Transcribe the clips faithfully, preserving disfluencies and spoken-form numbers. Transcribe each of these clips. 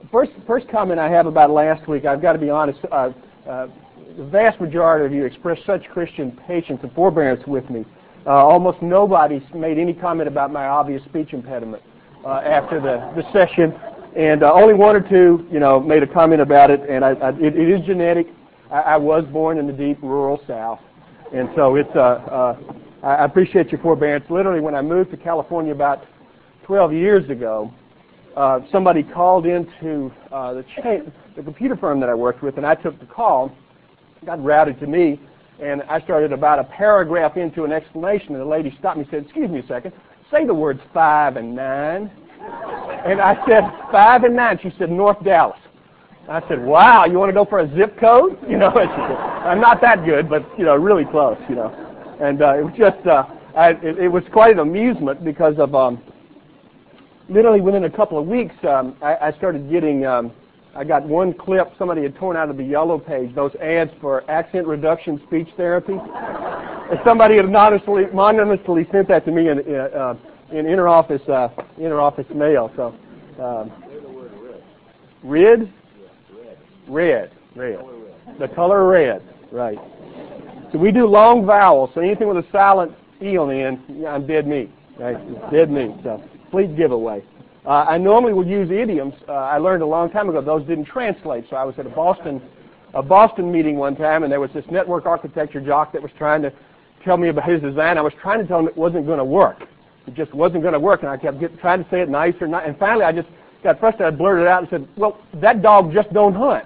first, first comment I have about last week, I've got to be honest, uh, uh, the vast majority of you expressed such Christian patience and forbearance with me. Uh, almost nobody made any comment about my obvious speech impediment uh, after the, the session, and uh, only one or two, you know, made a comment about it, and I, I, it, it is genetic. I, I was born in the deep rural South, and so it's, uh, uh, I appreciate your forbearance. Literally, when I moved to California about twelve years ago, uh, somebody called into uh, the, chain, the computer firm that I worked with, and I took the call, got routed to me, and I started about a paragraph into an explanation, and the lady stopped me and said, excuse me a second, say the words five and nine. And I said, five and nine. She said, North Dallas. I said, wow, you want to go for a zip code? You know, she said, I'm not that good, but, you know, really close, you know. And uh, it was just, uh, I, it, it was quite an amusement because of, um, literally within a couple of weeks, um, I, I started getting, um, I got one clip somebody had torn out of the Yellow Page, those ads for accent reduction speech therapy. And somebody had anonymously, anonymously sent that to me in, uh, in interoffice, uh, interoffice mail. So, um, red? Red. Red. The color red. Right. So we do long vowels, so anything with a silent E on the end, yeah, I'm dead meat. Right? It's dead meat. So, complete giveaway. Uh, I normally would use idioms. Uh, I learned a long time ago those didn't translate. So I was at a Boston, a Boston meeting one time, and there was this network architecture jock that was trying to tell me about his design. I was trying to tell him it wasn't going to work. It just wasn't going to work, and I kept get, trying to say it nicer, and, and finally I just got frustrated. I blurted it out and said, "Well, that dog just don't hunt."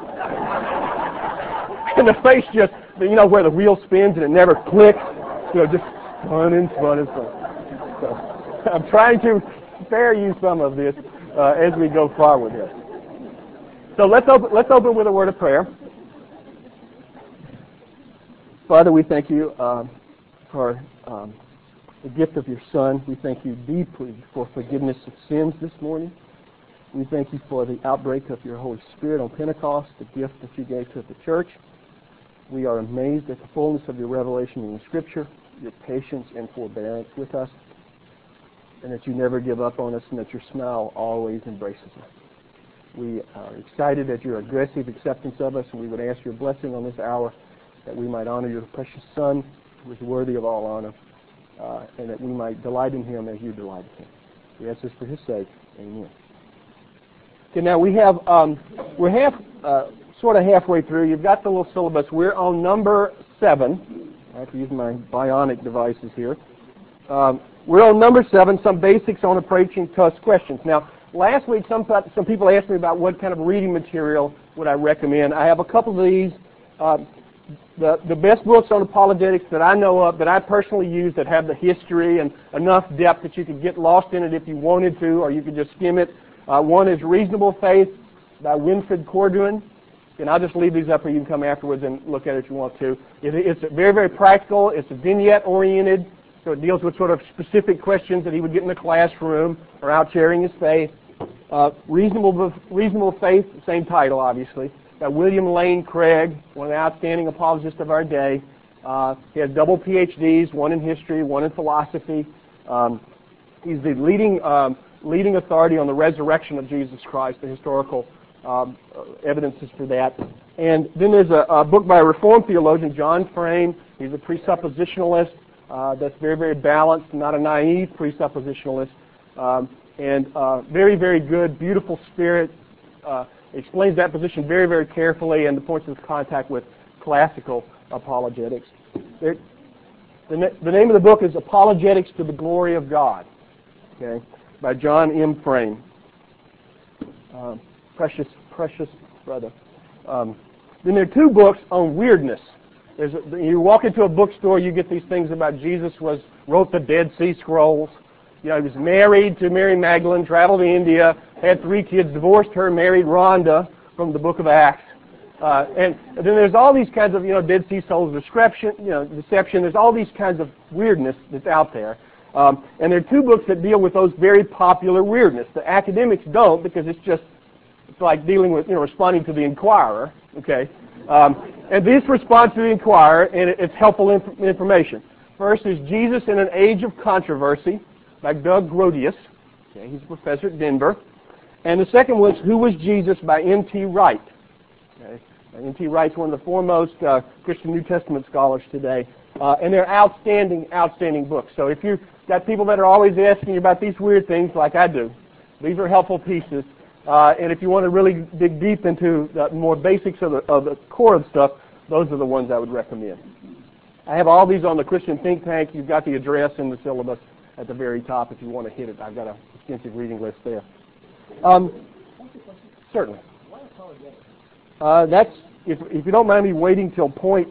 And the face just, you know, where the wheel spins and it never clicks, you know, just fun and fun and fun. So I'm trying to spare you some of this uh, as we go forward here. So let's open, let's open with a word of prayer. Father, we thank you uh, for um, the gift of your Son. We thank you deeply for forgiveness of sins this morning. We thank you for the outbreak of your Holy Spirit on Pentecost, the gift that you gave to the church. We are amazed at the fullness of your revelation in the Scripture, your patience and forbearance with us, and that you never give up on us, and that your smile always embraces us. We are excited at your aggressive acceptance of us, and we would ask your blessing on this hour, that we might honor your precious Son, who is worthy of all honor, uh, and that we might delight in him as you delight in him. We ask this for his sake. Amen. Okay, now we have, um, we're half, uh, sort of halfway through. You've got the little syllabus. We're on number seven. I have to use my bionic devices here. Um, we're on number seven, some basics on approaching tough questions. Now, last week, some some people asked me about what kind of reading material would I recommend. I have a couple of these. Uh, the, the best books on apologetics that I know of, that I personally use, that have the history and enough depth that you could get lost in it if you wanted to, or you could just skim it. Uh, one is Reasonable Faith by Winfred Corduan. And I'll just leave these up, or you can come afterwards and look at it if you want to. It, it's very, very practical. It's vignette-oriented, so it deals with sort of specific questions that he would get in the classroom or out sharing his faith. Uh, Reasonable, Reasonable Faith, same title, obviously, by William Lane Craig, one of the outstanding apologists of our day. Uh, he has double P H Ds, one in history, one in philosophy. Um, he's the leading, um, leading authority on the resurrection of Jesus Christ, the historical Um, evidences for that. And then there's a, a book by a Reformed theologian, John Frame. He's a presuppositionalist uh, that's very, very balanced, not a naive presuppositionalist. Um, and uh, very, very good, beautiful spirit. Uh, explains that position very, very carefully and the points of contact with classical apologetics. There, the, na- the name of the book is Apologetics to the Glory of God, okay, by John M. Frame. Um, Precious, precious brother. Um, then there are two books on weirdness. There's a, you walk into a bookstore, you get these things about Jesus was wrote the Dead Sea Scrolls. You know, he was married to Mary Magdalene, traveled to India, had three kids, divorced her, married Rhonda from the Book of Acts. Uh, and then there's all these kinds of, you know, Dead Sea Scrolls deception. You know, deception. There's all these kinds of weirdness that's out there. Um, and there are two books that deal with those very popular weirdness. The academics don't, because it's just It's like dealing with, you know, responding to the Inquirer, okay? Um, and this responds to the Inquirer, and it's helpful inf- information. First is Jesus in an Age of Controversy by Doug Grotius. Okay, he's a professor at Denver. And the second was Who Was Jesus by N T Wright. Okay. N T Wright's one of the foremost uh, Christian New Testament scholars today. Uh, and they're outstanding, outstanding books. So if you've got people that are always asking you about these weird things like I do, these are helpful pieces. Uh, and if you want to really dig deep into the more basics of the, of the core of stuff, those are the ones I would recommend. I have all these on the Christian Think Tank. You've got the address in the syllabus at the very top if you want to hit it. I've got an extensive reading list there. Um, certainly. Uh, that's, if, if you don't mind me waiting till point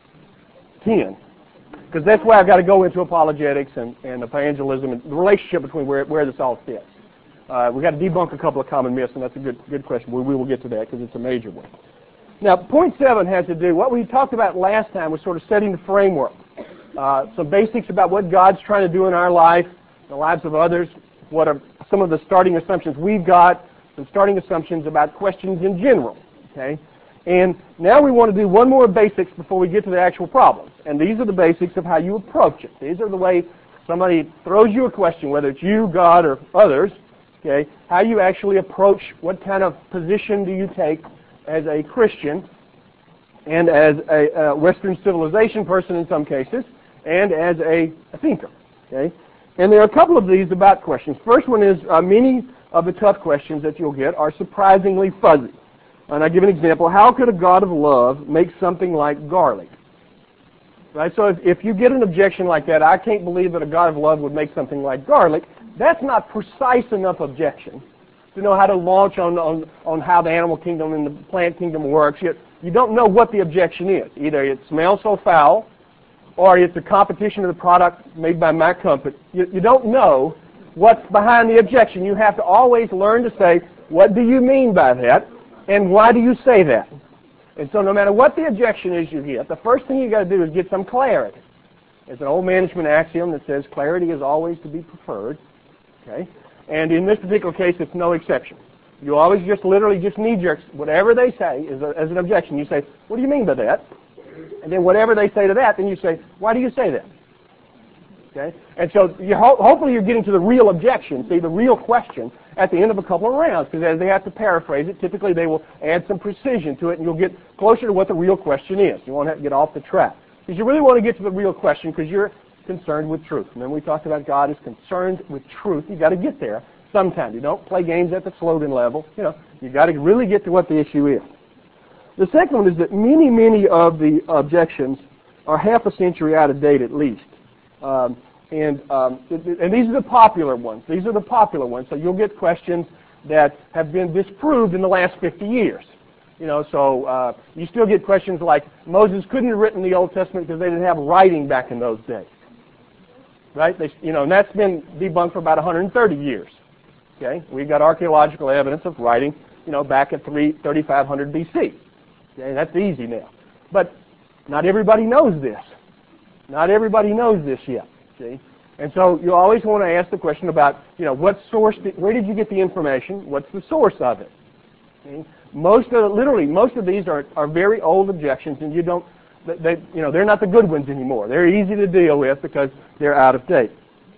ten, because that's where I've got to go into apologetics and, and evangelism and the relationship between where, where this all fits. Uh, we've got to debunk a couple of common myths, and that's a good good question. We, we will get to that because it's a major one. Now, point seven has to do, what we talked about last time was sort of setting the framework. Uh, some basics about what God's trying to do in our life, the lives of others, what are some of the starting assumptions we've got, some starting assumptions about questions in general. Okay? And now we want to do one more basics before we get to the actual problems. And these are the basics of how you approach it. These are the way somebody throws you a question, whether it's you, God, or others, okay, how you actually approach what kind of position do you take as a Christian and as a, a Western civilization person in some cases and as a, a thinker. Okay? And there are a couple of these about questions. First one is uh, many of the tough questions that you'll get are surprisingly fuzzy. And I give an example. How could a God of love make something like garlic? Right? So if, if you get an objection like that, I can't believe that a God of love would make something like garlic, that's not precise enough objection to know how to launch on, on, on how the animal kingdom and the plant kingdom works. You, you don't know what the objection is. Either it smells so foul, or it's a competition of the product made by my company. You, you don't know what's behind the objection. You have to always learn to say, what do you mean by that? And why do you say that? And so no matter what the objection is you get, the first thing you got to do is get some clarity. There's an old management axiom that says clarity is always to be preferred. Okay? And in this particular case, it's no exception. You always just literally just knee jerks. Whatever they say is a, as an objection, you say, what do you mean by that? And then whatever they say to that, then you say, why do you say that? Okay? And so you ho- hopefully you're getting to the real objection, see, the real question at the end of a couple of rounds, because as they have to paraphrase it, typically they will add some precision to it, and you'll get closer to what the real question is. You won't have to get off the track. Because you really want to get to the real question because you're concerned with truth. And then we talked about God is concerned with truth. You've got to get there sometime. You don't play games at the slogan level. You know, you've got to really get to what the issue is. The second one is that many, many of the objections are half a century out of date at least. Um, And, um, and these are the popular ones. These are the popular ones. So you'll get questions that have been disproved in the last fifty years. You know, so uh, you still get questions like Moses couldn't have written the Old Testament because they didn't have writing back in those days, right? They, you know, and that's been debunked for about one hundred thirty years. Okay, we've got archaeological evidence of writing, you know, back at thirty-five hundred B C. Okay, that's easy now, but not everybody knows this. Not everybody knows this yet. See? And so you always want to ask the question about, you know, what source, did, where did you get the information? What's the source of it? See? Most of, literally, most of these are, are very old objections, and you don't, they, you know, they're not the good ones anymore. They're easy to deal with because they're out of date.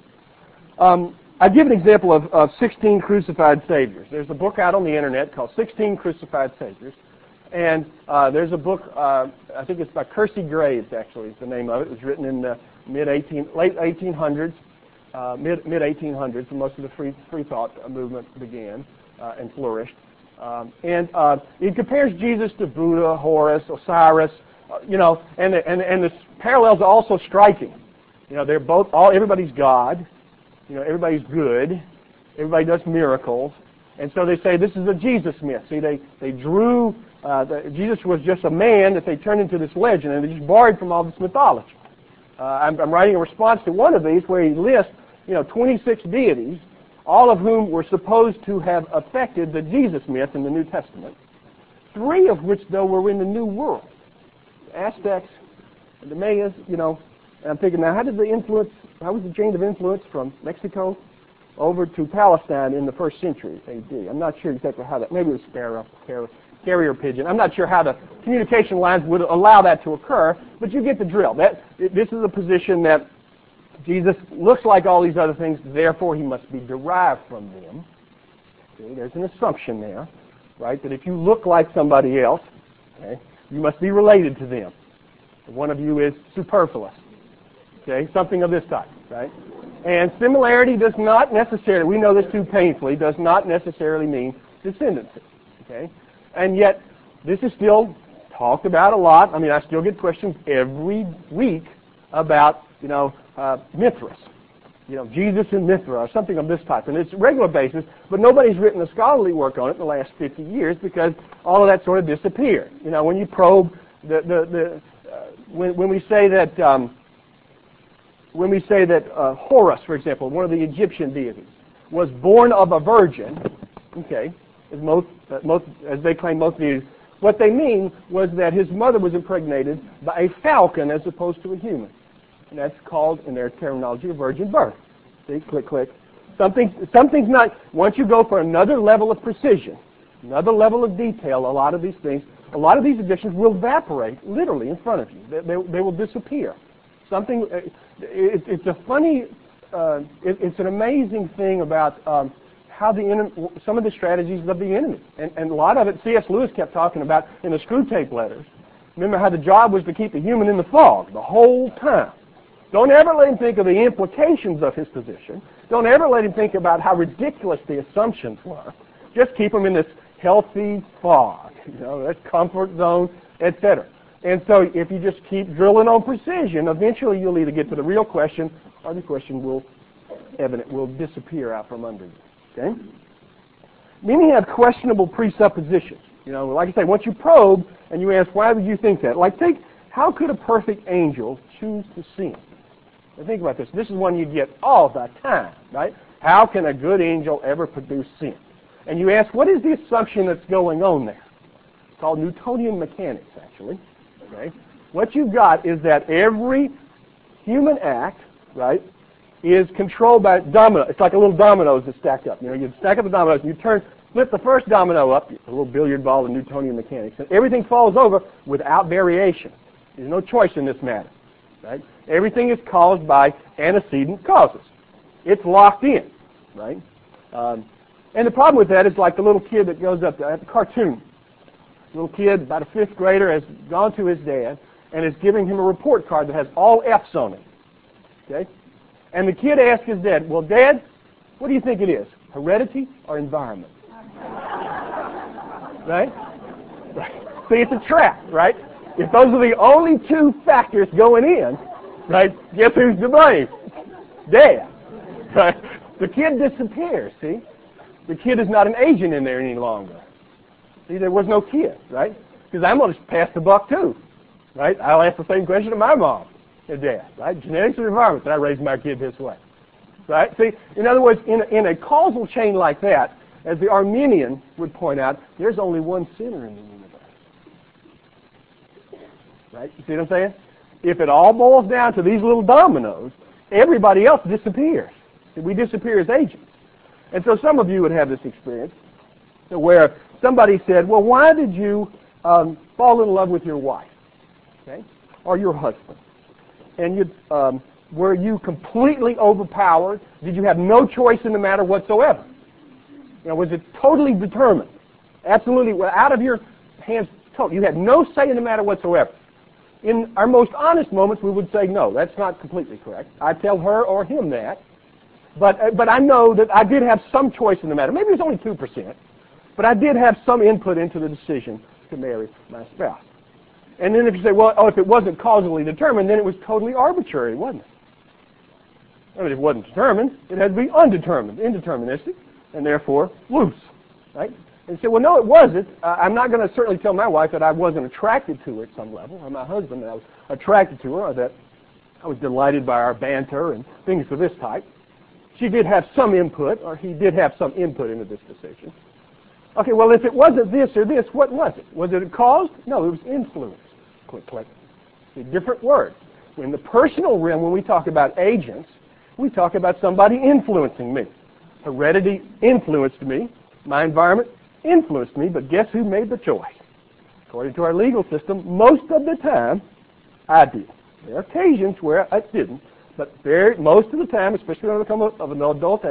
Um, I give an example of, of sixteen Crucified Saviors. There's a book out on the internet called sixteen Crucified Saviors. And uh, there's a book, uh, I think it's by Kersey Graves, actually, is the name of it. It was written in the mid eighteen, late eighteen hundreds, uh, mid mid eighteen hundreds, when most of the free free thought movement began uh, and flourished. Um, and uh, it compares Jesus to Buddha, Horus, Osiris, uh, you know, and the, and and the parallels are also striking. You know, they're both all everybody's God, you know, everybody's good, everybody does miracles, and so they say this is a Jesus myth. See, they they drew. Uh, the, Jesus was just a man that they turned into this legend, and they just borrowed from all this mythology. Uh, I'm, I'm writing a response to one of these where he lists, you know, twenty-six deities, all of whom were supposed to have affected the Jesus myth in the New Testament. Three of which, though, were in the New World: the Aztecs, the Mayas. You know, and I'm thinking, now, how did the influence? How was the chain of influence from Mexico over to Palestine in the first century A D? I'm not sure exactly how that. Maybe it was sparrow, carrier, carrier pigeon. I'm not sure how the communication lines would allow that to occur, but you get the drill. That this is a position that Jesus looks like all these other things, therefore he must be derived from them. See, there's an assumption there, right, that if you look like somebody else, okay, you must be related to them. One of you is superfluous. Okay, something of this type, right? And similarity does not necessarily, we know this too painfully, does not necessarily mean descendancy. Okay? And yet, this is still talked about a lot. I mean, I still get questions every week about, you know, uh, Mithras. You know, Jesus and Mithra or something of this type. And it's a regular basis, but nobody's written a scholarly work on it in the last fifty years because all of that sort of disappeared. You know, when you probe the, the, the uh, when, when we say that, um, when we say that uh, Horus, for example, one of the Egyptian deities, was born of a virgin, okay, as most, uh, most as they claim most deities, what they mean was that his mother was impregnated by a falcon as opposed to a human. And that's called, in their terminology, a virgin birth. See, click, click. Something, something's not, once you go for another level of precision, another level of detail, a lot of these things, a lot of these additions will evaporate literally in front of you. They, they, they will disappear. Something, it, it's a funny, uh, it, it's an amazing thing about um, how the enemy, some of the strategies of the enemy. And, and a lot of it, C S Lewis kept talking about in the Screw Tape Letters. Remember how the job was to keep the human in the fog the whole time. Don't ever let him think of the implications of his position. Don't ever let him think about how ridiculous the assumptions were. Just keep him in this healthy fog, you know, that comfort zone, et cetera. And so if you just keep drilling on precision, eventually you'll either get to the real question or the question will evident will disappear out from under you. Okay? Many have questionable presuppositions. You know, like I say, once you probe and you ask, why would you think that? Like, think, how could a perfect angel choose to sin? Now think about this. This is one you get all the time, right? How can a good angel ever produce sin? And you ask, what is the assumption that's going on there? It's called Newtonian mechanics, actually. Okay? What you've got is that every human act, right, is controlled by domino. It's like a little dominoes that stack up. You know, you stack up the dominoes, and you turn, flip the first domino up, a little billiard ball in Newtonian mechanics, and everything falls over without variation. There's no choice in this matter, right? Everything is caused by antecedent causes. It's locked in, right? Um, and the problem with that is like the little kid that goes up to, at the cartoon. Little kid, about a fifth grader, has gone to his dad and is giving him a report card that has all F's on it. Okay? And the kid asks his dad, well, Dad, what do you think it is? Heredity or environment? Right? Right. See, it's a trap, right? If those are the only two factors going in, right, guess who's to blame? Dad. Right? The kid disappears, see? The kid is not an agent in there any longer. See, there was no kid, right? Because I'm going to pass the buck too, right? I'll ask the same question to my mom and dad, right? Genetics or environment that I raised my kid this way, right? See, in other words, in a, in a causal chain like that, as the Arminian would point out, there's only one sinner in the universe, right? You see what I'm saying? If it all boils down to these little dominoes, everybody else disappears. We disappear as agents. And so some of you would have this experience where somebody said, well, why did you um, fall in love with your wife, okay, or your husband? And you, um, were you completely overpowered? Did you have no choice in the matter whatsoever? You know, was it totally determined? Absolutely out of your hands, totally. You had no say in the matter whatsoever. In our most honest moments, we would say, no, that's not completely correct. I tell her or him that. But, uh, but I know that I did have some choice in the matter. Maybe it was only two percent. But I did have some input into the decision to marry my spouse. And then if you say, well, oh, if it wasn't causally determined, then it was totally arbitrary, wasn't it? I mean, if it wasn't determined, it had to be undetermined, indeterministic, and therefore loose, right? And you say, well, no, it wasn't. Uh, I'm not going to certainly tell my wife that I wasn't attracted to her at some level, or my husband that I was attracted to her, or that I was delighted by our banter and things of this type. She did have some input, or he did have some input into this decision. Okay, well, if it wasn't this or this, what was it? Was it a cause? No, it was influence. Click, click. It's a different word. In the personal realm, when we talk about agents, we talk about somebody influencing me. Heredity influenced me. My environment influenced me, but guess who made the choice? According to our legal system, most of the time, I did. There are occasions where I didn't, but very, most of the time, especially when I come of an adult age,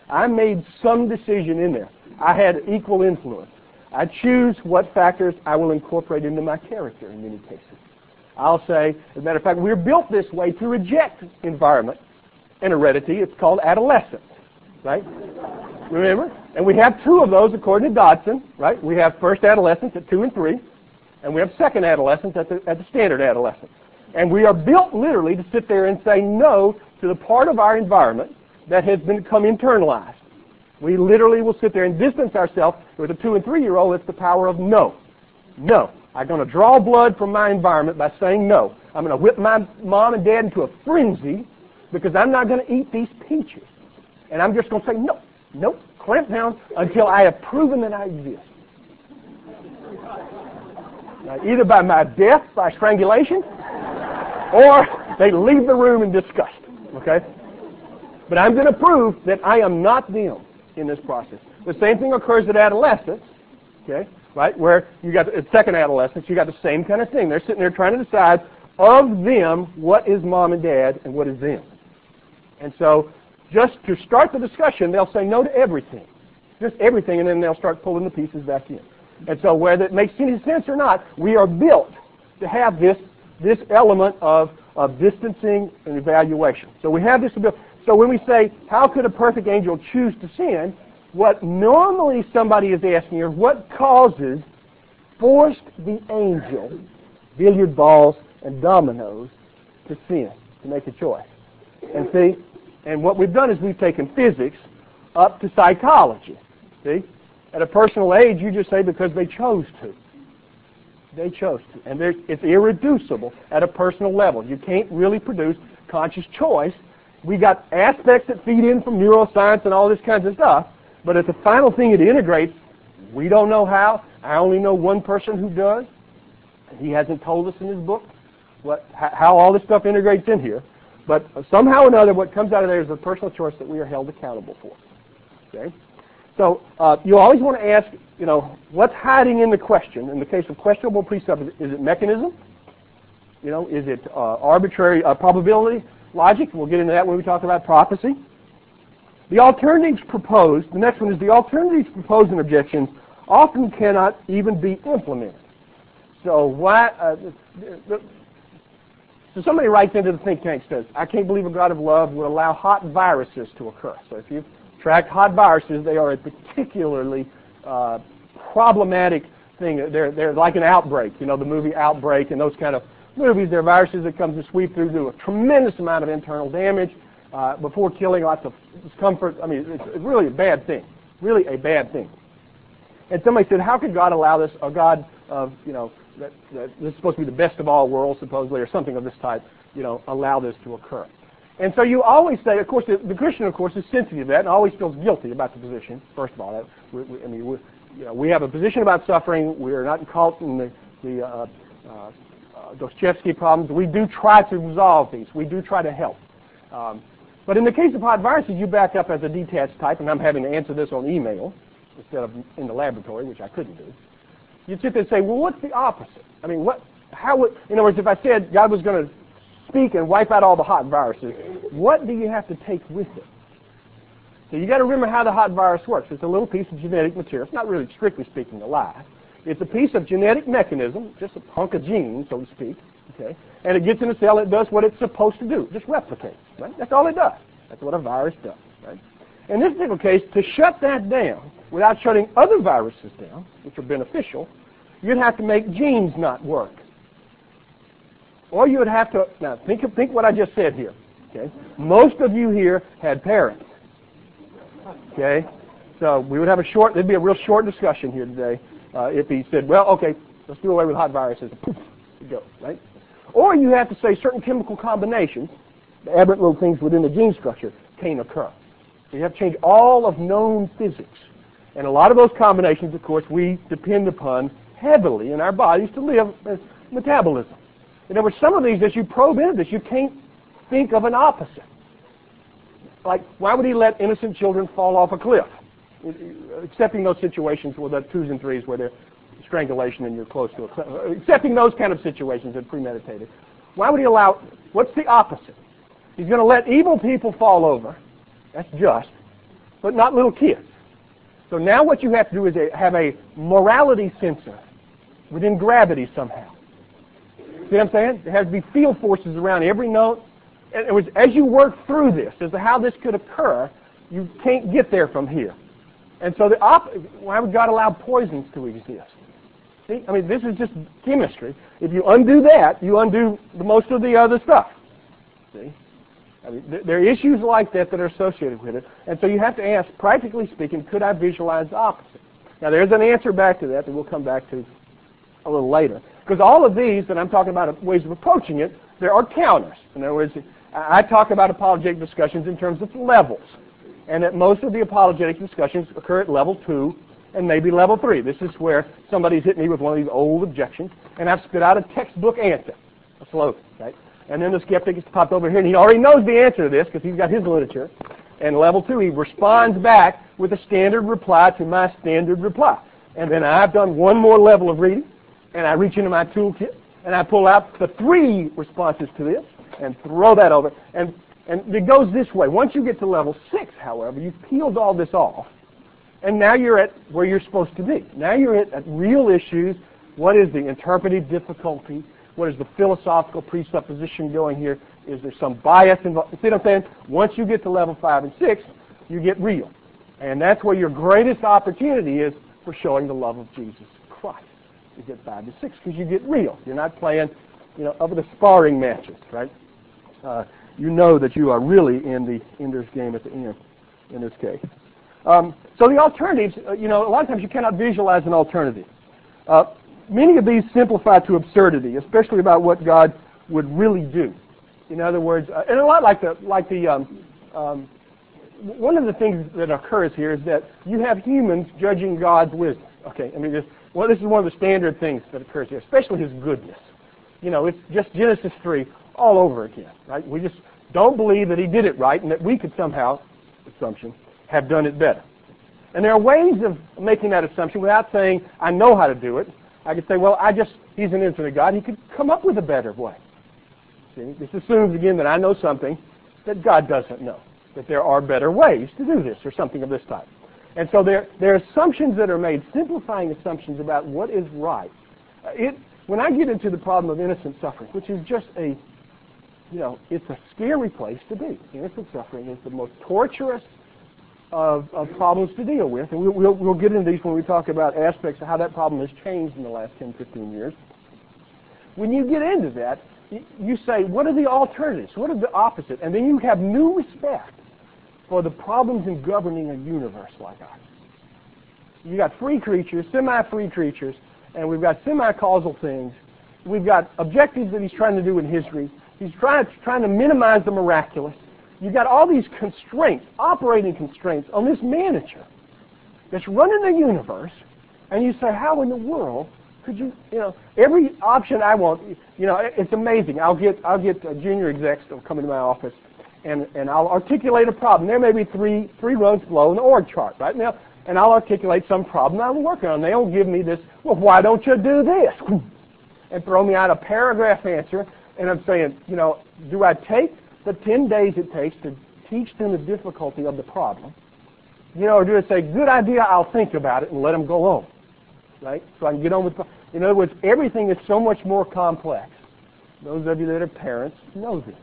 I made some decision in there. I had equal influence. I choose what factors I will incorporate into my character in many cases. I'll say, as a matter of fact, we're built this way to reject environment and heredity. It's called adolescence, right? Remember? And we have two of those according to Dodson, right? We have first adolescence at two and three, and we have second adolescence at the, at the standard adolescence. And we are built literally to sit there and say no to the part of our environment that has become internalized. We literally will sit there and distance ourselves. With a two and three-year-old, it's the power of no. No. I'm going to draw blood from my environment by saying no. I'm going to whip my mom and dad into a frenzy because I'm not going to eat these peaches. And I'm just going to say no. Nope. Clamp down until I have proven that I exist. Now, either by my death, by strangulation, or they leave the room in disgust. Okay? But I'm going to prove that I am not them in this process. The same thing occurs at adolescence, okay, right, where you got at second adolescence, you got the same kind of thing. They're sitting there trying to decide of them what is mom and dad and what is them. And so just to start the discussion, they'll say no to everything, just everything, and then they'll start pulling the pieces back in. And so whether it makes any sense or not, we are built to have this this element of, of distancing and evaluation. So we have this ability. So when we say, how could a perfect angel choose to sin, what normally somebody is asking here, what causes forced the angel, billiard balls and dominoes, to sin, to make a choice? And see, and what we've done is we've taken physics up to psychology. See? At a personal age, you just say because they chose to. They chose to. And it's irreducible at a personal level. You can't really produce conscious choice. We got aspects that feed in from neuroscience and all this kinds of stuff, but at the final thing it integrates, we don't know how. I only know one person who does. He hasn't told us in his book what how all this stuff integrates in here. But somehow or another, what comes out of there is a personal choice that we are held accountable for. Okay? So uh, you always want to ask, you know, what's hiding in the question? In the case of questionable presupposition, is it mechanism? You know, is it uh, arbitrary uh, probability? Logic, we'll get into that when we talk about prophecy. The alternatives proposed, the next one is the alternatives proposed in objections often cannot even be implemented. So why, uh, so somebody writes into the think tank, says, I can't believe a God of love would allow hot viruses to occur. So if you track hot viruses, they are a particularly uh, problematic thing. They're, they're like an outbreak, you know, the movie Outbreak and those kind of movies. They're viruses that come to sweep through, do a tremendous amount of internal damage uh, before killing lots of discomfort. I mean, it's, it's really a bad thing, really a bad thing. And somebody said, how could God allow this, a God of, you know, that, that this is supposed to be the best of all worlds, supposedly, or something of this type, you know, allow this to occur? And so you always say, of course, the, the Christian, of course, is sensitive to that and always feels guilty about the position, first of all. That, we, we, I mean, we, you know, we have a position about suffering. We are not caught in the, the uh, uh, Uh, Dostoevsky problems. We do try to resolve these. We do try to help. Um, but in the case of hot viruses, you back up as a detached type, and I'm having to answer this on email instead of in the laboratory, which I couldn't do. You'd sit there and say, well, what's the opposite? I mean, what? How would, in other words, if I said God was going to speak and wipe out all the hot viruses, what do you have to take with it? So you got to remember how the hot virus works. It's a little piece of genetic material. It's not really, strictly speaking, alive. It's a piece of genetic mechanism, just a hunk of genes, so to speak, okay? And it gets in a cell, it does what it's supposed to do, just replicates, right? That's all it does. That's what a virus does, right? In this particular case, to shut that down without shutting other viruses down, which are beneficial, you'd have to make genes not work. Or you would have to, now think, think what I just said here, okay? Most of you here had parents, okay? So we would have a short, there'd be a real short discussion here today. Uh, if he said, well, okay, let's do away with hot viruses, poof, it goes, right? Or you have to say certain chemical combinations, the aberrant little things within the gene structure, can't occur. So you have to change all of known physics. And a lot of those combinations, of course, we depend upon heavily in our bodies to live as metabolism. In other words, some of these, as you probe into this, you can't think of an opposite. Like, why would he let innocent children fall off a cliff? Accepting those situations where the twos and threes where they're strangulation and you're close to it. Accepting those kind of situations that are premeditated. Why would he allow, what's the opposite? He's going to let evil people fall over. That's just. but not little kids. So now what you have to do is a, have a morality sensor within gravity somehow. See what I'm saying? There has to be field forces around every note. And it was, as you work through this, as to how this could occur, you can't get there from here. And so the op- why would God allow poisons to exist? See, I mean, this is just chemistry. If you undo that, you undo the most of the other stuff. See? I mean, th- there are issues like that that are associated with it. And so you have to ask, practically speaking, could I visualize the opposite? Now, there's an answer back to that that we'll come back to a little later. Because all of these that I'm talking about ways of approaching it, there are counters. In other words, I talk about apologetic discussions in terms of levels. And that most of the apologetic discussions occur at level two and maybe level three. This is where somebody's hit me with one of these old objections, and I've spit out a textbook answer, a slogan, right? And then the skeptic has popped over here, and he already knows the answer to this because he's got his literature. And level two, he responds back with a standard reply to my standard reply. And then I've done one more level of reading, and I reach into my toolkit, and I pull out the three responses to this and throw that over. And, and it goes this way. Once you get to level six, however, you've peeled all this off, and now you're at where you're supposed to be. Now you're at, at real issues. What is the interpretive difficulty? What is the philosophical presupposition going here? Is there some bias involved? You see what I'm saying? Once you get to level five and six, you get real. And that's where your greatest opportunity is for showing the love of Jesus Christ. You get five to six because you get real. You're not playing, you know, over the sparring matches, right? Uh, you know that you are really in the ender's game at the end in this case. Um, so the alternatives, uh, you know, a lot of times you cannot visualize an alternative. Uh, many of these simplify to absurdity, especially about what God would really do. In other words, uh, and a lot like the like the um, um, one of the things that occurs here is that you have humans judging God's wisdom. Okay, I mean, this, well, this is one of the standard things that occurs here, especially His goodness. You know, it's just Genesis three all over again, right? We just don't believe that He did it right and that we could somehow, assumption, have done it better. And there are ways of making that assumption without saying, I know how to do it. I could say, well, I just, He's an infinite God. He could come up with a better way. See, this assumes, again, that I know something that God doesn't know, that there are better ways to do this or something of this type. And so there, there are assumptions that are made, simplifying assumptions about what is right. Uh, it, when I get into the problem of innocent suffering, which is just a, you know, it's a scary place to be. Innocent suffering is the most torturous of, of problems to deal with. And we'll, we'll, we'll get into these when we talk about aspects of how that problem has changed in the last ten, fifteen years. When you get into that, you say, what are the alternatives? What are the opposite? And then you have new respect for the problems in governing a universe like ours. You got free creatures, semi-free creatures, and we've got semi-causal things. We've got objectives that He's trying to do in history. He's trying, trying to minimize the miraculous. You've got all these constraints, operating constraints on this manager that's running the universe, and you say, how in the world could you, you know, every option I want, you know, it's amazing. I'll get, I'll get uh, junior execs to come into my office, and, and I'll articulate a problem. There may be three, three rows below in the org chart, right? Now, and I'll articulate some problem I'm working on. They'll give me this, well, why don't you do this? And throw me out a paragraph answer, and I'm saying, you know, do I take the ten days it takes to teach them the difficulty of the problem, you know, or do I say, good idea, I'll think about it and let them go on, right? So I can get on with, in other words, everything is so much more complex. Those of you that are parents know this.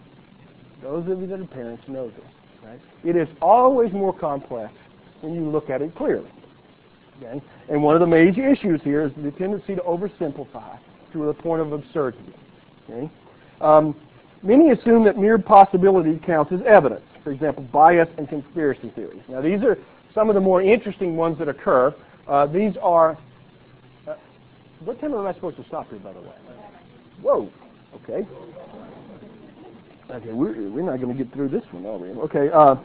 Those of you that are parents know this, right? It is always more complex when you look at it clearly. Okay? And one of the major issues here is the tendency to oversimplify to the point of absurdity. Okay? Um, many assume that mere possibility counts as evidence. For example, bias and conspiracy theories. Now, these are some of the more interesting ones that occur. Uh, these are... Uh, what time am I supposed to stop here, by the way? Whoa. Okay. Okay, we're, we're not going to get through this one, are we? Okay. Uh,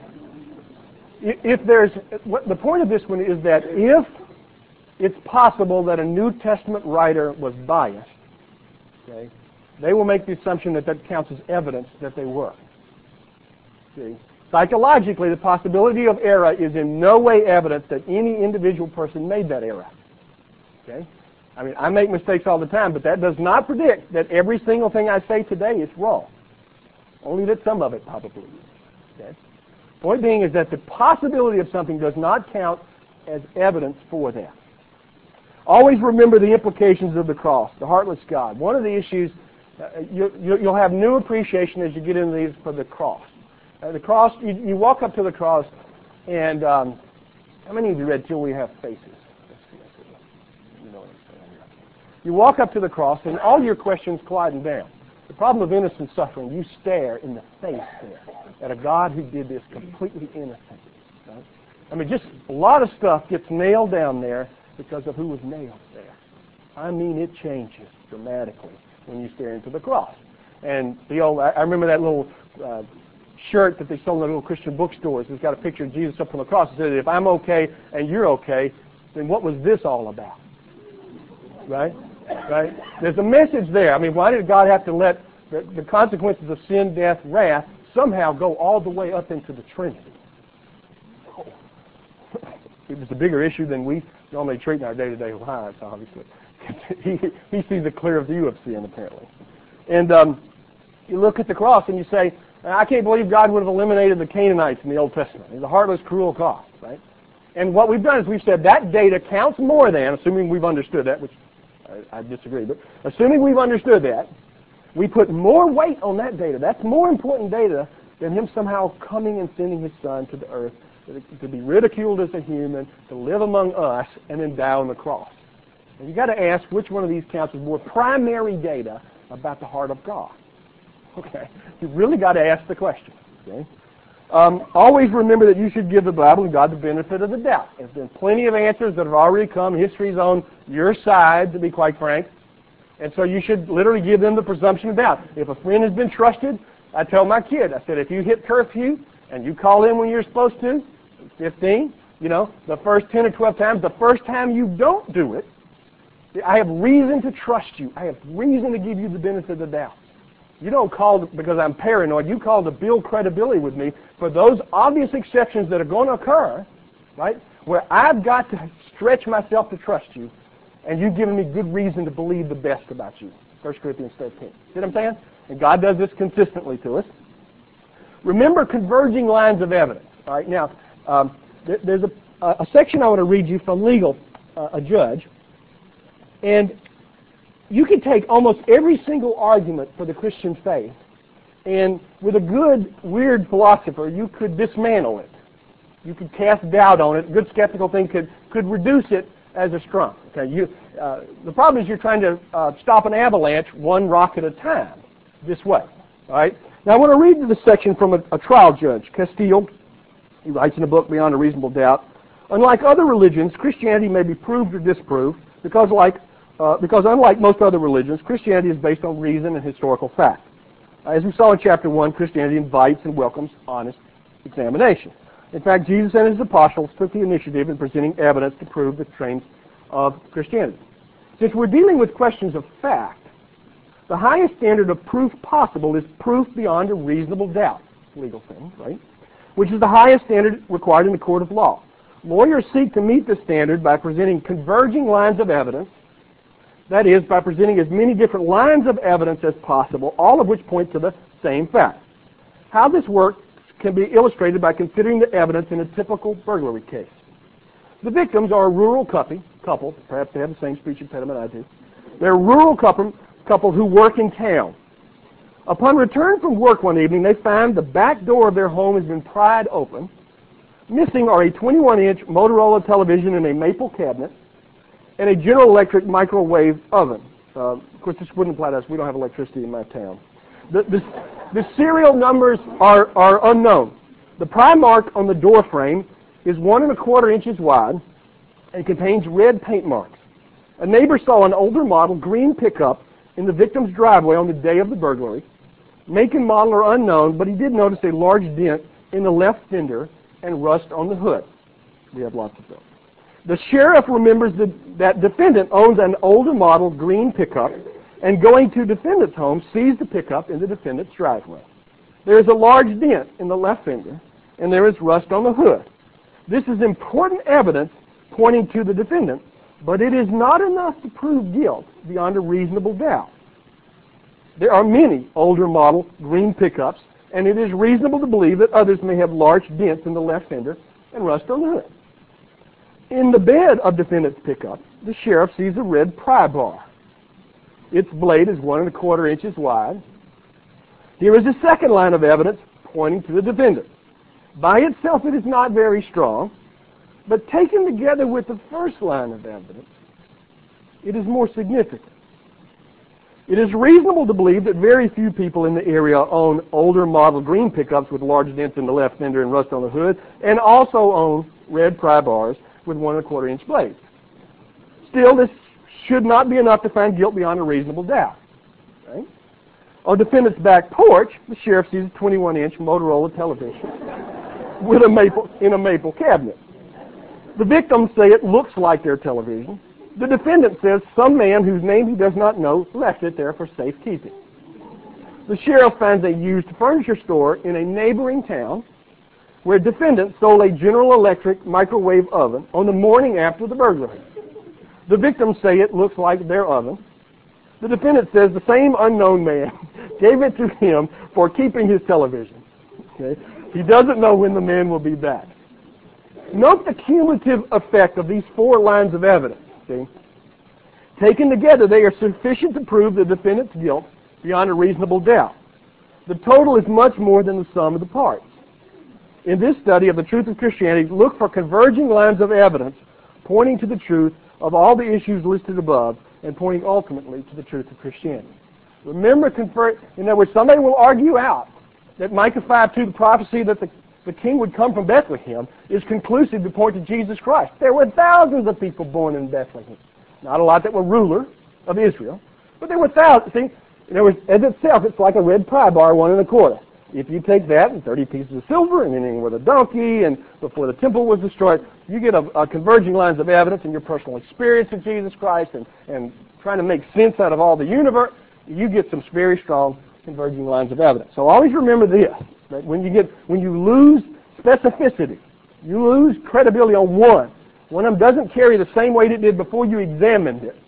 if there's... What, the point of this one is that if it's possible that a New Testament writer was biased, okay, they will make the assumption that that counts as evidence that they were. See? Psychologically, the possibility of error is in no way evidence that any individual person made that error. Okay? I mean, I make mistakes all the time, but that does not predict that every single thing I say today is wrong. Only that some of it probably is. Okay? Point being is that the possibility of something does not count as evidence for that. Always remember the implications of the cross, the heartless God. One of the issues, uh, you, you, you'll have new appreciation as you get into these for the cross. Uh, the cross, you, you walk up to the cross, and um, how many of you read Till We Have Faces? Let's see, let's see. You know what I'm saying here. You walk up to the cross, and all your questions quieten down. The problem of innocent suffering, you stare in the face there at a God who did this completely innocent. Right? I mean, just a lot of stuff gets nailed down there because of who was nailed there. I mean, it changes dramatically when you stare into the cross. And the old, I remember that little uh, shirt that they sold in the little Christian bookstores. It's got a picture of Jesus up on the cross. It said, if I'm okay and you're okay, then what was this all about? Right? Right? There's a message there. I mean, why did God have to let the, the consequences of sin, death, wrath somehow go all the way up into the Trinity? Oh. It was a bigger issue than we normally treat in our day-to-day lives, obviously. he, he sees a clear view of sin, apparently. And um, you look at the cross and you say, I can't believe God would have eliminated the Canaanites in the Old Testament. He's a heartless, cruel God, right? And what we've done is we've said that data counts more than, assuming we've understood that, which I, I disagree, but assuming we've understood that, we put more weight on that data. That's more important data than him somehow coming and sending his son to the earth to be ridiculed as a human, to live among us, and then die on the cross. And you've got to ask which one of these counts as more primary data about the heart of God. Okay, you've really got to ask the question. Okay, um, always remember that you should give the Bible and God the benefit of the doubt. There's been plenty of answers that have already come. History's on your side, to be quite frank, and so you should literally give them the presumption of doubt. If a friend has been trusted, I tell my kid, I said, if you hit curfew and you call in when you're supposed to, fifteen, you know, the first ten or twelve times, the first time you don't do it, I have reason to trust you. I have reason to give you the benefit of the doubt. You don't call because I'm paranoid. You call to build credibility with me for those obvious exceptions that are going to occur, right, where I've got to stretch myself to trust you, and you've given me good reason to believe the best about you. First Corinthians thirteen. See what I'm saying? And God does this consistently to us. Remember converging lines of evidence. All right, now, um, there, there's a, a section I want to read you from Legal, uh, a judge, and you can take almost every single argument for the Christian faith, and with a good, weird philosopher, you could dismantle it. You could cast doubt on it. A good skeptical thing could, could reduce it as a strong. Okay, you, uh, the problem is you're trying to uh, stop an avalanche one rock at a time this way. All right? Now I want to read this section from a, a trial judge, Castile. He writes in a book, Beyond a Reasonable Doubt. Unlike other religions, Christianity may be proved or disproved because, like, uh, because unlike most other religions, Christianity is based on reason and historical fact. Uh, as we saw in chapter one, Christianity invites and welcomes honest examination. In fact, Jesus and his apostles took the initiative in presenting evidence to prove the claims of Christianity. Since we're dealing with questions of fact, the highest standard of proof possible is proof beyond a reasonable doubt, legal thing, right? Which is the highest standard required in the court of law. Lawyers seek to meet this standard by presenting converging lines of evidence, that is, by presenting as many different lines of evidence as possible, all of which point to the same fact. How this works can be illustrated by considering the evidence in a typical burglary case. The victims are a rural couple, couple perhaps they have the same speech impediment I do. They're a rural couple, couple who work in town. Upon return from work one evening, they find the back door of their home has been pried open. Missing are a twenty-one inch Motorola television in a maple cabinet and a General Electric microwave oven. Uh, of course, this wouldn't apply to us. We don't have electricity in my town. The, the, the serial numbers are, are unknown. The pry mark on the door frame is one and a quarter inches wide and contains red paint marks. A neighbor saw an older model green pickup in the victim's driveway on the day of the burglary. Make and model are unknown, but he did notice a large dent in the left fender and rust on the hood. We have lots of those. The sheriff remembers that, that defendant owns an older model green pickup and going to defendant's home sees the pickup in the defendant's driveway. There is a large dent in the left fender and there is rust on the hood. This is important evidence pointing to the defendant, but it is not enough to prove guilt beyond a reasonable doubt. There are many older model green pickups and it is reasonable to believe that others may have large dents in the left fender and rust on the hood. In the bed of defendant's pickup, the sheriff sees a red pry bar. Its blade is one and a quarter inches wide. Here is a second line of evidence pointing to the defendant. By itself, it is not very strong, but taken together with the first line of evidence, it is more significant. It is reasonable to believe that very few people in the area own older model green pickups with large dents in the left fender and rust on the hood, and also own red pry bars with one and a quarter inch blades. Still, this should not be enough to find guilt beyond a reasonable doubt. Right? On defendant's back porch, the sheriff sees a twenty-one inch Motorola television with a maple in a maple cabinet. The victims say it looks like their television. The defendant says some man whose name he does not know left it there for safekeeping. The sheriff finds a used furniture store in a neighboring town where defendant stole a General Electric microwave oven on the morning after the burglary. The victims say it looks like their oven. The defendant says the same unknown man gave it to him for keeping his television. Okay? He doesn't know when the man will be back. Note the cumulative effect of these four lines of evidence. See? Taken together, they are sufficient to prove the defendant's guilt beyond a reasonable doubt. The total is much more than the sum of the parts. In this study of the truth of Christianity, look for converging lines of evidence pointing to the truth of all the issues listed above and pointing ultimately to the truth of Christianity. Remember, convert, in other words, somebody will argue out that Micah five two, the prophecy that the, the king would come from Bethlehem, is conclusive to point to Jesus Christ. There were thousands of people born in Bethlehem. Not a lot that were ruler of Israel, but there were thousands. See, in other words, as itself, it's like a red pry bar, one and a quarter. If you take that and thirty pieces of silver and ending with a donkey and before the temple was destroyed, you get a, a converging lines of evidence in your personal experience of Jesus Christ and, and trying to make sense out of all the universe, you get some very strong converging lines of evidence. So always remember this, that when you get when you lose specificity, you lose credibility on one. One of them doesn't carry the same weight it did before you examined it.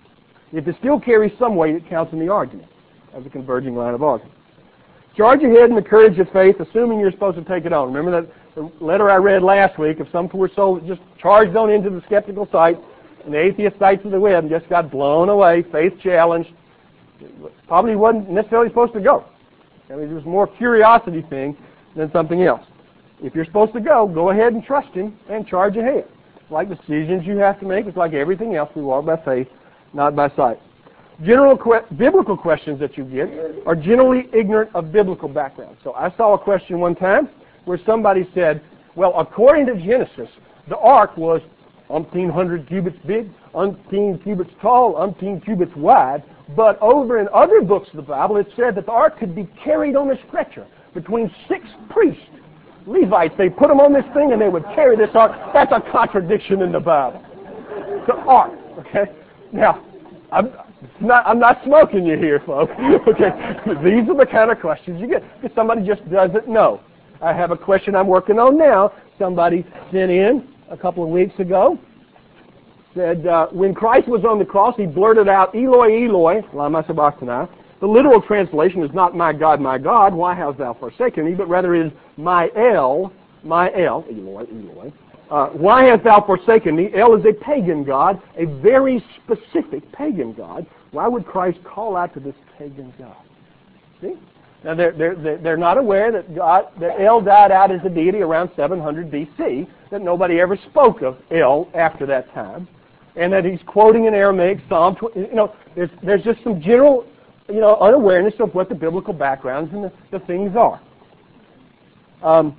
If it still carries some weight, it counts in the argument as a converging line of argument. Charge ahead in the courage of faith, assuming you're supposed to take it on. Remember that the letter I read last week of some poor soul that just charged on into the skeptical site and the atheist sites of the web and just got blown away, faith challenged. Probably wasn't necessarily supposed to go. I mean, it was more a curiosity thing than something else. If you're supposed to go, go ahead and trust Him and charge ahead. It's like decisions you have to make. It's like everything else. We walk by faith, not by sight. General que- biblical questions that you get are generally ignorant of biblical background. So I saw a question one time where somebody said, well, according to Genesis, the ark was umpteen hundred cubits big, umpteen cubits tall, umpteen cubits wide, but over in other books of the Bible it said that the ark could be carried on a stretcher between six priests. Levites, they put them on this thing and they would carry this ark. That's a contradiction in the Bible. The ark, okay? Now, I'm not, I'm not smoking you here, folks. Okay, these are the kind of questions you get because somebody just doesn't know. I have a question I'm working on now. Somebody sent in a couple of weeks ago. Said uh, when Christ was on the cross, he blurted out, "Eloi, Eloi, lama sabachthani." The literal translation is not "My God, my God, why hast thou forsaken me?" but rather is "My El, my El, Eloi, Eloi." Uh, why hast thou forsaken me? El is a pagan god, a very specific pagan god. Why would Christ call out to this pagan god? See? Now they're they're they're not aware that God that El died out as a deity around seven hundred B C. That nobody ever spoke of El after that time, and that he's quoting in Aramaic Psalm. You know, there's there's just some general you know unawareness of what the biblical backgrounds and the, the things are. Um.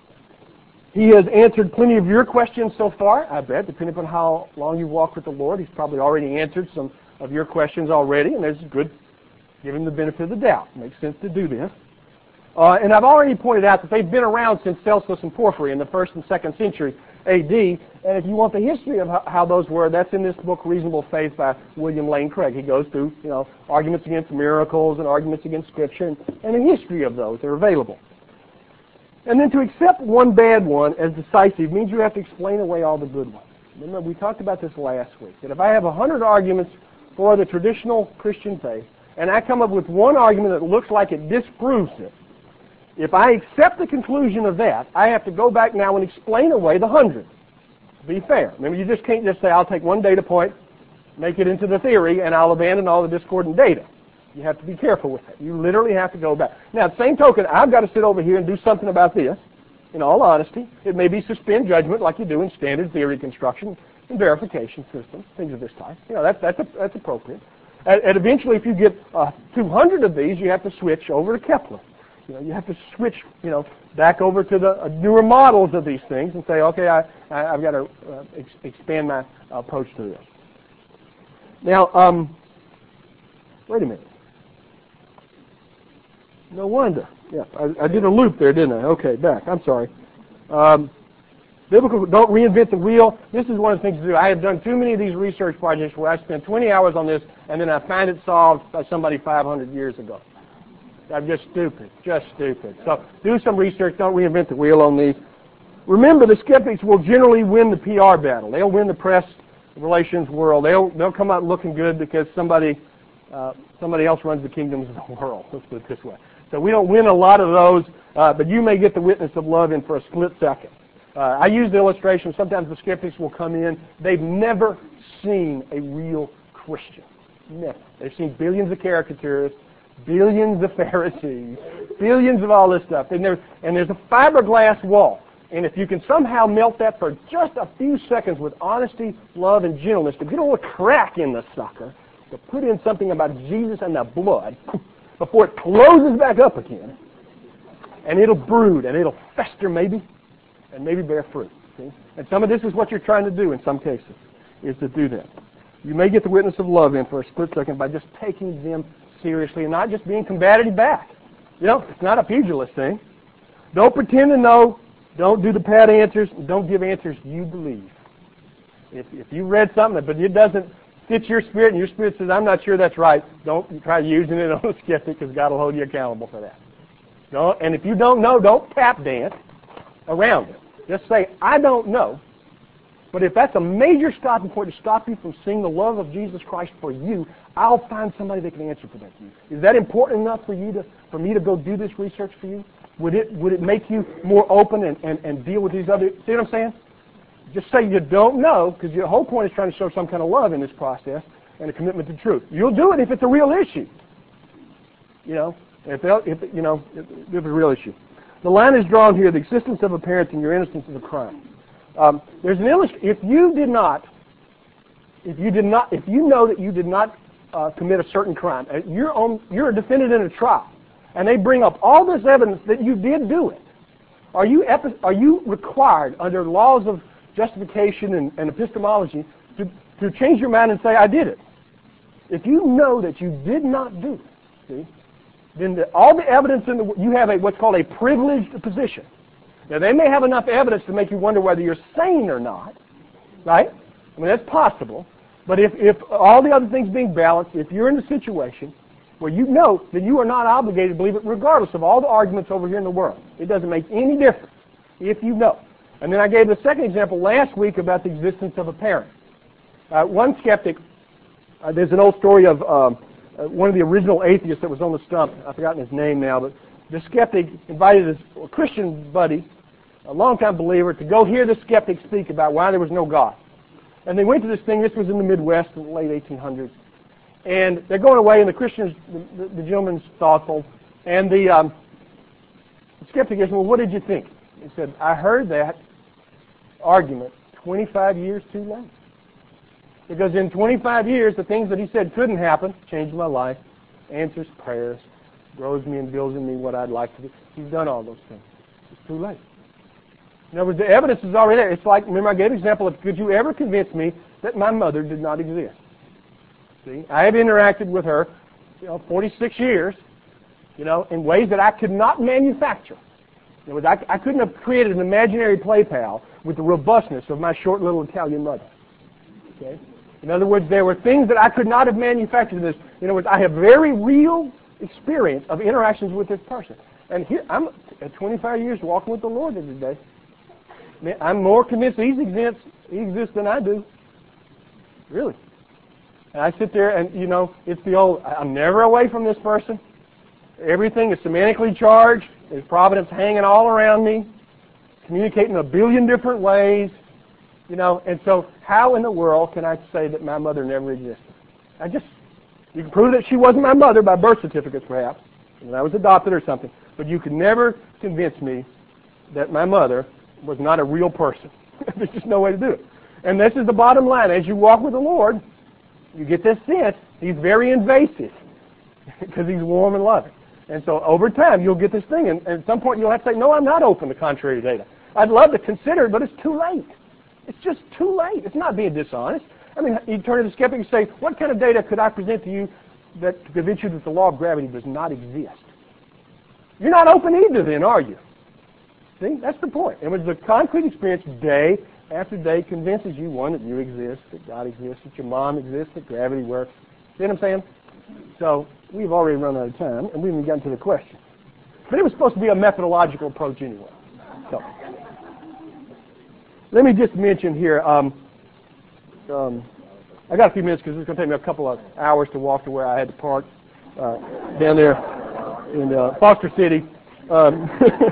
He has answered plenty of your questions so far, I bet, depending upon how long you've walked with the Lord. He's probably already answered some of your questions already, and there's good, give him the benefit of the doubt. It makes sense to do this. Uh, and I've already pointed out that they've been around since Celsus and Porphyry in the first and second century A D, and if you want the history of how, how those were, that's in this book, Reasonable Faith, by William Lane Craig. He goes through, you know, arguments against miracles and arguments against Scripture, and, and a history of those. They're available. And then to accept one bad one as decisive means you have to explain away all the good ones. Remember, we talked about this last week, that if I have a hundred arguments for the traditional Christian faith, and I come up with one argument that looks like it disproves it, If I accept the conclusion of that, I have to go back now and explain away the hundred. Be fair. Remember, you just can't just say, I'll take one data point, make it into the theory, and I'll abandon all the discordant data. You have to be careful with that. You literally have to go back. Now, at the same token, I've got to sit over here and do something about this. In all honesty, it may be suspend judgment like you do in standard theory construction and verification systems, things of this type. You know, that's, that's, a, that's appropriate. And, and eventually, if you get uh, two hundred of these, you have to switch over to Kepler. You know, you have to switch, you know, back over to the uh, newer models of these things and say, okay, I, I, I've got to uh, ex expand my approach to this. Now, um, wait a minute. No wonder. Yeah, I, I did a loop there, didn't I? Okay, back. I'm sorry. Um, biblical, don't reinvent the wheel. This is one of the things to do. I have done too many of these research projects where I spend twenty hours on this and then I find it solved by somebody five hundred years ago. I'm just stupid, just stupid. So do some research. Don't reinvent the wheel on these. Remember, the skeptics will generally win the P R battle. They'll win the press relations world. They'll they'll come out looking good because somebody uh, somebody else runs the kingdoms of the world. Let's put it this way. So we don't win a lot of those, uh, but you may get the witness of love in for a split second. Uh, I use the illustration. Sometimes the skeptics will come in. They've never seen a real Christian. Never. They've seen billions of caricaturists, billions of Pharisees, billions of all this stuff. They've never, and there's a fiberglass wall. And if you can somehow melt that for just a few seconds with honesty, love, and gentleness, to get a little crack in the sucker, to put in something about Jesus and the blood, before it closes back up again, and it'll brood, and it'll fester maybe, and maybe bear fruit. See? And some of this is what you're trying to do in some cases, is to do that. You may get the witness of love in for a split second by just taking them seriously and not just being combative back. You know, it's not a pugilist thing. Don't pretend to know. Don't do the pat answers. Don't give answers you believe. If, if you read something, but it doesn't fit your spirit, and your spirit says, I'm not sure that's right, don't try using it on a skeptic because God will hold you accountable for that. Don't, and if you don't know, don't tap dance around it. Just say, I don't know. But if that's a major stopping point to stop you from seeing the love of Jesus Christ for you, I'll find somebody that can answer for that to you. Is that important enough for you to, for me to go do this research for you? Would it, would it make you more open and, and, and deal with these other, see what I'm saying? Just say you don't know, because your whole point is trying to show some kind of love in this process and a commitment to truth. You'll do it if it's a real issue. You know, if, if you know, if, if it's a real issue. The line is drawn here: the existence of a parent and your innocence is a crime. Um, there's an illustration. If you did not, if you did not, if you know that you did not uh, commit a certain crime, uh, you're on, you're a defendant in a trial, and they bring up all this evidence that you did do it. Are you epi- are you required under laws of justification and, and epistemology to, to change your mind and say, I did it? If you know that you did not do it, see, then the, all the evidence in the you have a what's called a privileged position. Now, they may have enough evidence to make you wonder whether you're sane or not, right? I mean, that's possible. But if, if all the other things being balanced, if you're in a situation where you know that you are not obligated to believe it regardless of all the arguments over here in the world, it doesn't make any difference if you know. And then I gave the second example last week about the existence of a parent. Uh, one skeptic, uh, there's an old story of um, uh, one of the original atheists that was on the stump. I've forgotten his name now, but the skeptic invited his Christian buddy, a longtime believer, to go hear the skeptic speak about why there was no God. And they went to this thing. This was in the Midwest in the late eighteen hundreds. And they're going away, and the Christian's, the, the gentleman's thoughtful. And the, um, the skeptic asked, well, what did you think? He said, I heard that argument twenty-five years too late. Because in twenty-five years, the things that he said couldn't happen changed my life, answers prayers, grows me and builds in me what I'd like to do. He's done all those things. It's too late. In other words, the evidence is already there. It's like, remember I gave an example of, could you ever convince me that my mother did not exist? See, I have interacted with her, you know, forty-six years, you know, in ways that I could not manufacture. In other words, I, I couldn't have created an imaginary play pal with the robustness of my short little Italian mother. Okay? In other words, there were things that I could not have manufactured in this. In other words, I have very real experience of interactions with this person. And here, I'm at twenty-five years walking with the Lord every day. I'm more convinced He exists, He exists than I do. Really. And I sit there and, you know, it's the old, I'm never away from this person. Everything is semantically charged. There's providence hanging all around me, communicating a billion different ways. You know, and so how in the world can I say that my mother never existed? I just, you can prove that she wasn't my mother by birth certificates perhaps, and I was adopted or something, but you can never convince me that my mother was not a real person. There's just no way to do it. And this is the bottom line. As you walk with the Lord, you get this sense He's very invasive because He's warm and loving. And so over time, you'll get this thing, and, and at some point you'll have to say, no, I'm not open to contrary data. I'd love to consider it, but it's too late. It's just too late. It's not being dishonest. I mean, you turn to the skeptic and say, what kind of data could I present to you that to convince you that the law of gravity does not exist? You're not open either then, are you? See, that's the point. And when the concrete experience day after day convinces you, one, that you exist, that God exists, that your mom exists, that gravity works. See what I'm saying? So we've already run out of time, and we haven't gotten to the question. But it was supposed to be a methodological approach anyway. So let me just mention here, um, um, I got a few minutes because it's going to take me a couple of hours to walk to where I had to park uh, down there in uh, Foster City. Um,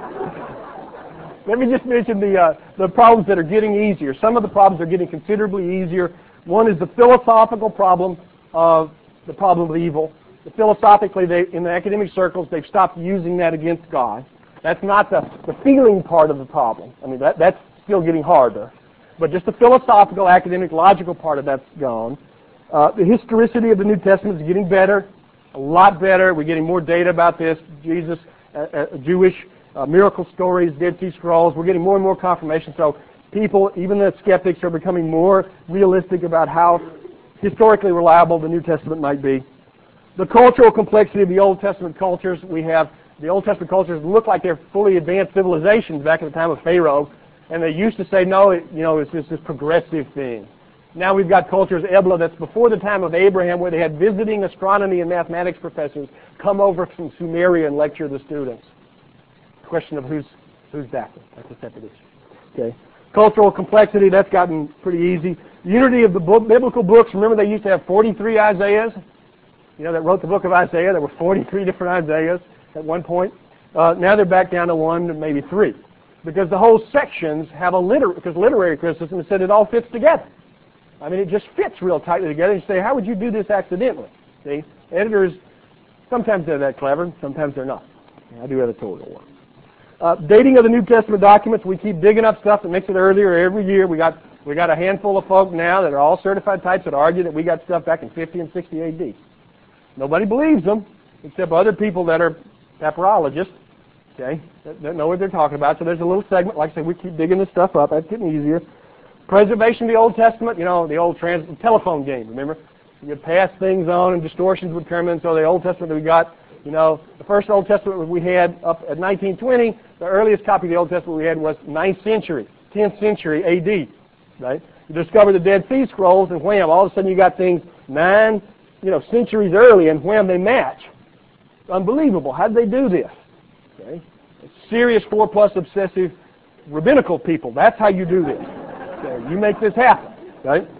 let me just mention the uh, the problems that are getting easier. Some of the problems are getting considerably easier. One is the philosophical problem of the problem of evil. The philosophically, they, in the academic circles, they've stopped using that against God. That's not the, the feeling part of the problem. I mean, that, that's still getting harder. But just the philosophical, academic, logical part of that's gone. Uh, the historicity of the New Testament is getting better, a lot better. We're getting more data about this. Jesus, uh, uh, Jewish uh, miracle stories, Dead Sea Scrolls. We're getting more and more confirmation. So people, even the skeptics, are becoming more realistic about how historically reliable the New Testament might be. The cultural complexity of the Old Testament cultures. We have the Old Testament cultures look like they're fully advanced civilizations back at the time of Pharaoh. And they used to say, no, it, you know, it's just this progressive thing. Now we've got cultures, Ebla, that's before the time of Abraham, where they had visiting astronomy and mathematics professors come over from Sumeria and lecture the students. Question of who's who's that? That's a separate issue. Okay. Cultural complexity, that's gotten pretty easy. Unity of the book, biblical books. Remember they used to have forty-three Isaiahs? You know, that wrote the book of Isaiah. There were forty-three different Isaiahs at one point. Uh, now they're back down to one, maybe three. Because the whole sections have a liter because literary criticism has said it all fits together. I mean, it just fits real tightly together. You say, how would you do this accidentally? See, editors, sometimes they're that clever, sometimes they're not. I do editorial work. Uh, dating of the New Testament documents, we keep digging up stuff that makes it earlier every year. We got we got a handful of folk now that are all certified types that argue that we got stuff back in fifty and sixty A D. Nobody believes them, except other people that are papyrologists. Okay, that know what they're talking about. So there's a little segment, like I said, we keep digging this stuff up. That's getting easier. Preservation of the Old Testament, you know, the old trans telephone game, remember? You would pass things on and distortions would come in. So the Old Testament that we got, you know, the first Old Testament we had up at nineteen twenty, the earliest copy of the Old Testament we had was ninth century, tenth century A D, right? You discover the Dead Sea Scrolls and wham, all of a sudden you got things nine, you know, centuries early and wham, they match. Unbelievable. How did they do this? Okay. Serious four-plus obsessive rabbinical people. That's how you do this. Okay. You make this happen. Right?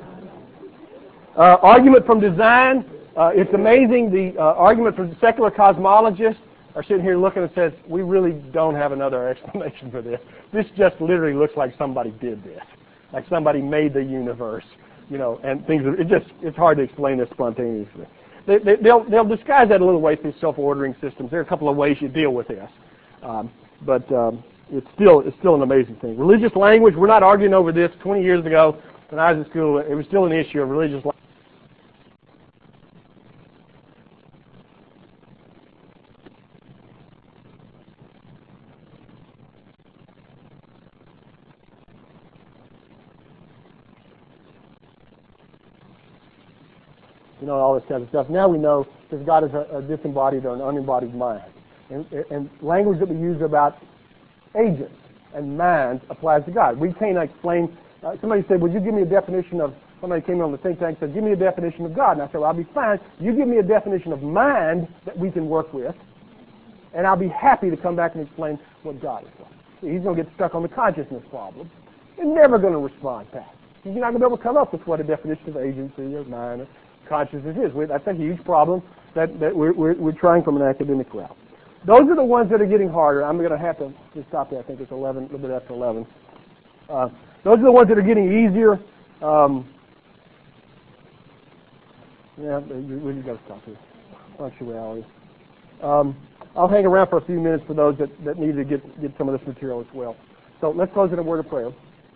Uh, argument from design. Uh, it's amazing. The uh, argument from the secular cosmologists are sitting here looking and says, we really don't have another explanation for this. This just literally looks like somebody did this. Like somebody made the universe. You know, and things. Are, it just it's hard to explain this spontaneously. They, they, they'll they'll disguise that a little way through self-ordering systems. There are a couple of ways you deal with this. Um, but um, it's still it's still an amazing thing. Religious language, we're not arguing over this. twenty years ago, when I was in school, it was still an issue of religious language. You know, all this kind of stuff. Now we know that God is a, a disembodied or an unembodied mind. And, and language that we use about agents and minds applies to God. We can't explain. Uh, somebody said, would you give me a definition of, somebody came on the think tank and said, give me a definition of God. And I said, well, I'll be fine. You give me a definition of mind that we can work with, and I'll be happy to come back and explain what God is like. See, he's going to get stuck on the consciousness problem. You're never going to respond back. You're not going to be able to come up with what a definition of agency or mind or consciousness is. That's a huge problem that, that we're, we're, we're trying from an academic route. those are the ones that are getting harder. I'm going to have to just stop there. I think it's eleven, a little bit after eleven. Uh, those are the ones that are getting easier. Um, yeah, we have got to stop here. Punctuality. Um, I'll hang around for a few minutes for those that, that need to get, get some of this material as well. So let's close in a word of prayer.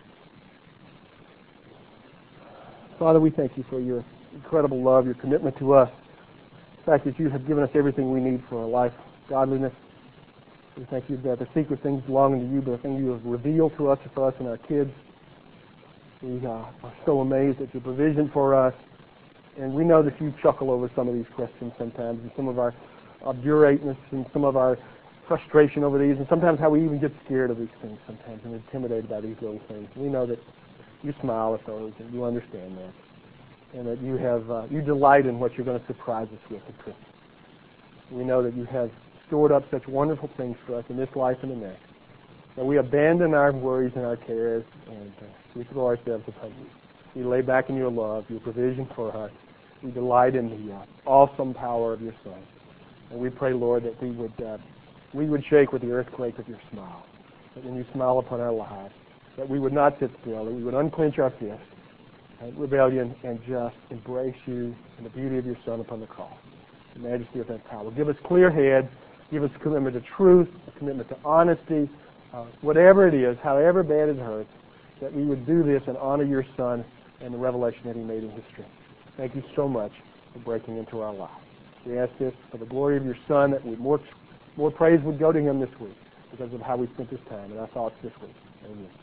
Father, we thank you for your incredible love, your commitment to us, the fact that you have given us everything we need for our life, godliness. We thank you that the secret things belonging to you, but the things you have revealed to us and for us and our kids. We uh, are so amazed at your provision for us. And we know that you chuckle over some of these questions sometimes, and some of our obdurateness and some of our frustration over these, and sometimes how we even get scared of these things sometimes and intimidated by these little things. We know that you smile at those and you understand that, and that you have uh, you delight in what you're going to surprise us with at Christmas. We know that you have stored up such wonderful things for us in this life and the next, that we abandon our worries and our cares and uh, we throw ourselves upon you. We lay back in your love, your provision for us. We delight in the uh, awesome power of your Son. And we pray, Lord, that we would uh, we would shake with the earthquake of your smile. That when you smile upon our lives, that we would not sit still, that we would unclench our fists at rebellion and just embrace you and the beauty of your Son upon the cross, the majesty of that power. Give us clear heads. Give us a commitment to truth, a commitment to honesty, uh, whatever it is, however bad it hurts, that we would do this and honor your Son and the revelation that he made in history. Thank you so much for breaking into our lives. We ask this for the glory of your Son, that we more, more praise would go to him this week because of how we spent this time and our thoughts this week. Amen.